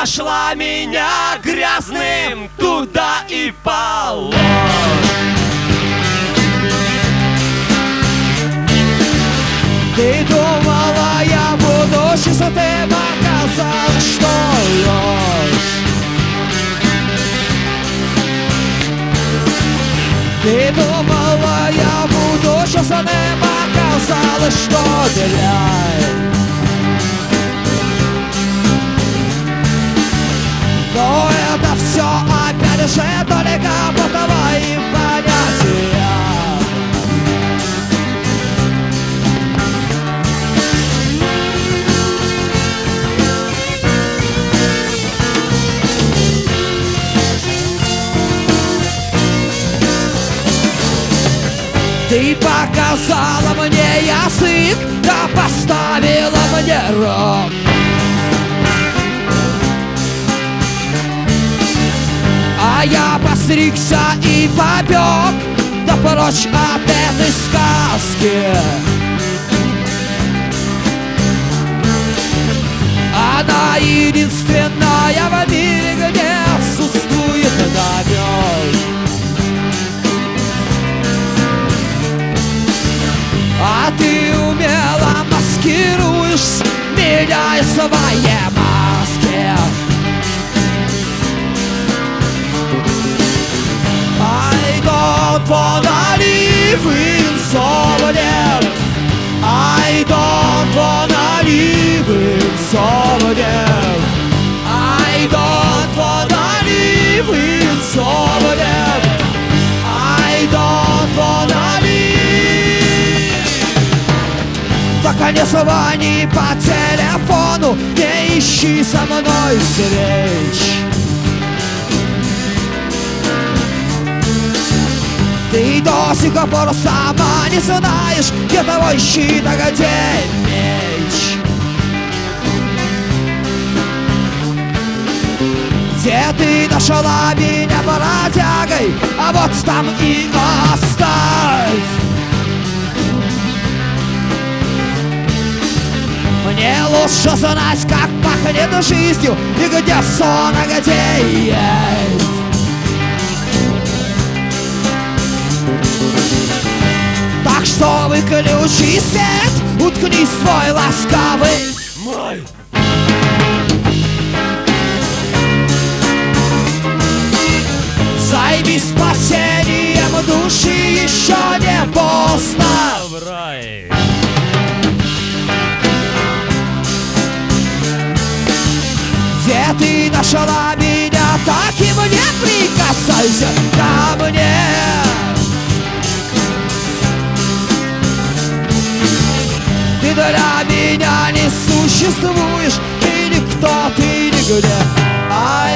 нашла меня грязным, туда и положь. Ты думала, я буду чистым, оказалось, что ложь. Ты думала, я буду честным, оказалось, что дрянь. Но это все опять же только по твоим понятиям. Ты показала мне язык, да поставила мне рог. А я постригся и побег, да прочь от этой сказки. Она единственная в мире, где отсутствует намек. А ты умело маскируешь меня из своей маски. I don't wanna live in solitude. I don't wanna live in solitude. I don't wanna live in solitude. I don't wanna live. Пока не звони по телефону, не ищи со мной встреч. Ты до сих пор сама не знаешь, где твой щит, а где меч. Где ты нашла меня бродягой, а вот там и оставь. Мне лучше знать, как пахнет жизнью, и где сон, а где есть. Так что выключи свет, уткнись в свой ласкавый мой. Займись спасением души, еще не поздно. Где ты нашла меня, так и мне прикасайся ко мне. Ты для меня не существуешь, ты никто, ты нигде.